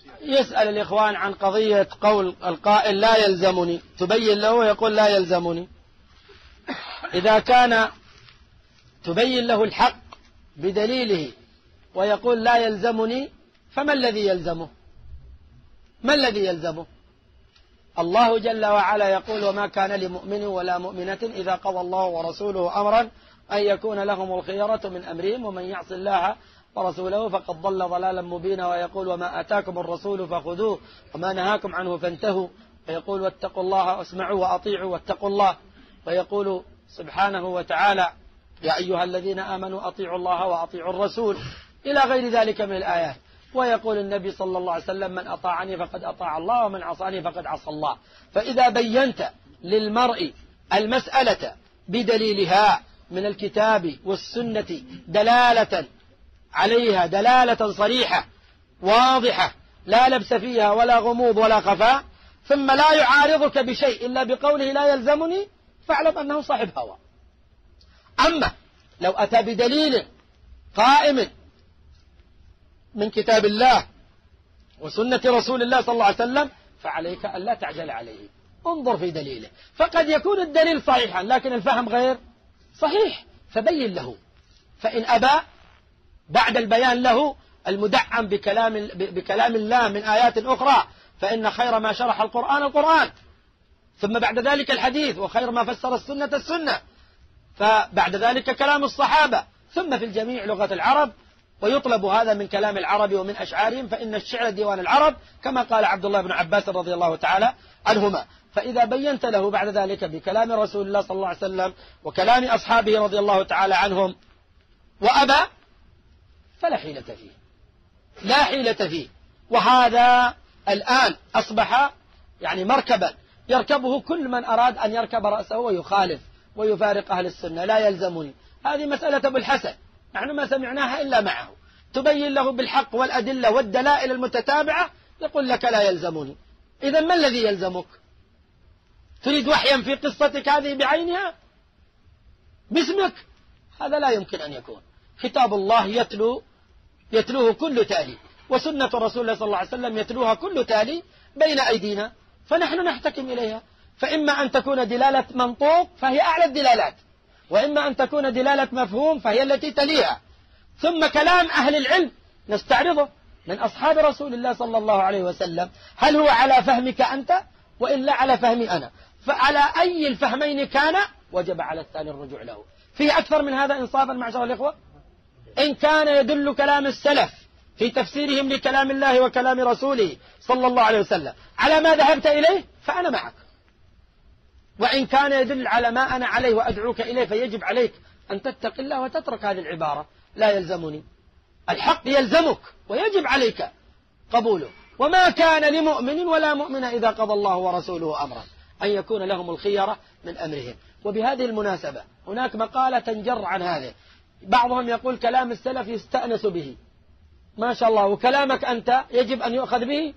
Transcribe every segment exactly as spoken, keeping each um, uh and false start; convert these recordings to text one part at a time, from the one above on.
يسأل الإخوان عن قضية قول القائل لا يلزمني، تبين له ويقول لا يلزمني. إذا كان تبين له الحق بدليله ويقول لا يلزمني، فما الذي يلزمه؟ ما الذي يلزمه؟ الله جل وعلا يقول وما كان لمؤمن ولا مؤمنة إذا قضى الله ورسوله أمرا أن يكون لهم الخيرة من أمرهم ومن يعص الله ورسوله فقد ضل ضلالا مبينا. ويقول وما آتاكم الرسول فخذوه وما نهاكم عنه فانتهوا. ويقول واتقوا الله واسمعوا وأطيعوا واتقوا الله. ويقول سبحانه وتعالى يا أيها الذين آمنوا أطيعوا الله وأطيعوا الرسول إلى غير ذلك من الآيات. ويقول النبي صلى الله عليه وسلم من أطاعني فقد أطاع الله ومن عصاني فقد عصى الله. فإذا بينت للمرء المسألة بدليلها من الكتاب والسنة دلالة عليها دلالة صريحة واضحة لا لبس فيها ولا غموض ولا خفاء، ثم لا يعارضك بشيء إلا بقوله لا يلزمني، فاعلم أنه صاحب هوى. أما لو أتى بدليل قائم من كتاب الله وسنة رسول الله صلى الله عليه وسلم فعليك أن لا تعجل عليه، انظر في دليله. فقد يكون الدليل صحيحا لكن الفهم غير صحيح، فبين له. فإن أبى بعد البيان له المدعم بكلام, بكلام الله من آيات أخرى، فإن خير ما شرح القرآن القرآن، ثم بعد ذلك الحديث، وخير ما فسر السنة السنة، فبعد ذلك كلام الصحابة، ثم في الجميع لغة العرب. ويطلب هذا من كلام العرب ومن أشعارهم، فإن الشعر ديوان العرب كما قال عبد الله بن عباس رضي الله تعالى عنهما. فإذا بينت له بعد ذلك بكلام رسول الله صلى الله عليه وسلم وكلام أصحابه رضي الله تعالى عنهم وأبى فلا حيلة فيه، لا حيلة فيه. وهذا الآن أصبح يعني مركبا يركبه كل من أراد أن يركب رأسه ويخالف ويفارق أهل السنة. لا يلزمني، هذه مسألة أبو الحسن نحن ما سمعناها إلا معه. تبين له بالحق والأدلة والدلائل المتتابعة يقول لك لا يلزمني. إذا ما الذي يلزمك؟ تريد وحيا في قصتك هذه بعينها باسمك؟ هذا لا يمكن أن يكون. كتاب الله يتلو يتلوه كل تالي، وسنة رسول الله صلى الله عليه وسلم يتلوها كل تالي بين أيدينا، فنحن نحتكم إليها. فإما أن تكون دلالة منطوق فهي أعلى الدلالات، وإما أن تكون دلالة مفهوم فهي التي تليها. ثم كلام أهل العلم نستعرضه من أصحاب رسول الله صلى الله عليه وسلم، هل هو على فهمك أنت وإلا على فهمي أنا؟ فعلى أي الفهمين كان وجب على الثاني الرجوع له. فيه أكثر من هذا إنصافا معشر الإخوة؟ إن كان يدل كلام السلف في تفسيرهم لكلام الله وكلام رسوله صلى الله عليه وسلم على ما ذهبت إليه فأنا معك، وإن كان يدل على ما أنا عليه وأدعوك إليه فيجب عليك أن تتق الله وتترك هذه العبارة لا يلزمني. الحق يلزمك ويجب عليك قبوله. وما كان لمؤمن ولا مؤمنة إذا قضى الله ورسوله أمرا أن يكون لهم الخيرة من أمرهم. وبهذه المناسبة هناك مقالة تنجر عن هذا. بعضهم يقول كلام السلف يستأنس به، ما شاء الله، وكلامك أنت يجب أن يؤخذ به.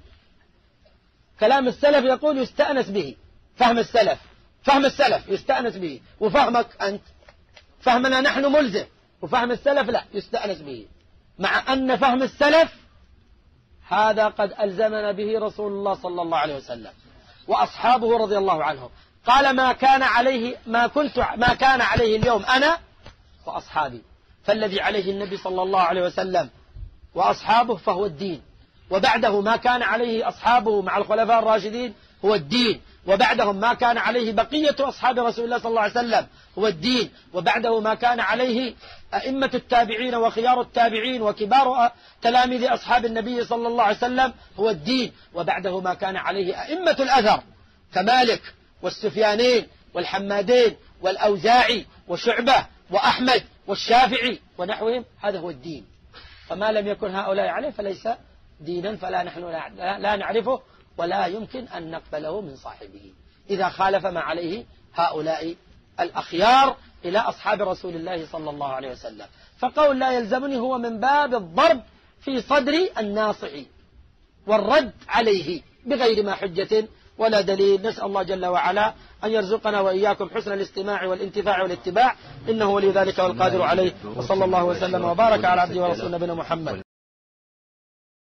كلام السلف يقول يستأنس به، فهم السلف فهم السلف يستأنس به، وفهمك أنت فهمنا نحن ملزم، وفهم السلف لا يستأنس به، مع أن فهم السلف هذا قد ألزمنا به رسول الله صلى الله عليه وسلم وأصحابه رضي الله عنهم. قال ما كان عليه ما كنت ما كان عليه اليوم أنا وأصحابي، فالذي عليه النبي صلى الله عليه وسلم وأصحابه فهو الدين، وبعده ما كان عليه أصحابه مع الخلفاء الراشدين هو الدين، وبعدهم ما كان عليه بقية أصحاب رسول الله صلى الله عليه وسلم هو الدين، وبعده ما كان عليه أئمة التابعين وخيار التابعين وكبار تلاميذ أصحاب النبي صلى الله عليه وسلم هو الدين، وبعده ما كان عليه أئمة الأثر كمالك والسفيانين والحمادين والأوزاعي وشعبة وأحمد والشافعي ونحوهم، هذا هو الدين. فما لم يكن هؤلاء عليه فليس دينا، فلا نحن لا نعرفه ولا يمكن أن نقبله من صاحبه إذا خالف ما عليه هؤلاء الأخيار إلى أصحاب رسول الله صلى الله عليه وسلم. فقول لا يلزمني هو من باب الضرب في صدر الناصح والرد عليه بغير ما حجة ولا دليل. نسأل الله جل وعلا أن يرزقنا وإياكم حسن الاستماع والانتفاع والاتباع، إنه ولي ذلك والقادر عليه. وصلى الله وسلم وبارك على عبده ورسول نبينا محمد.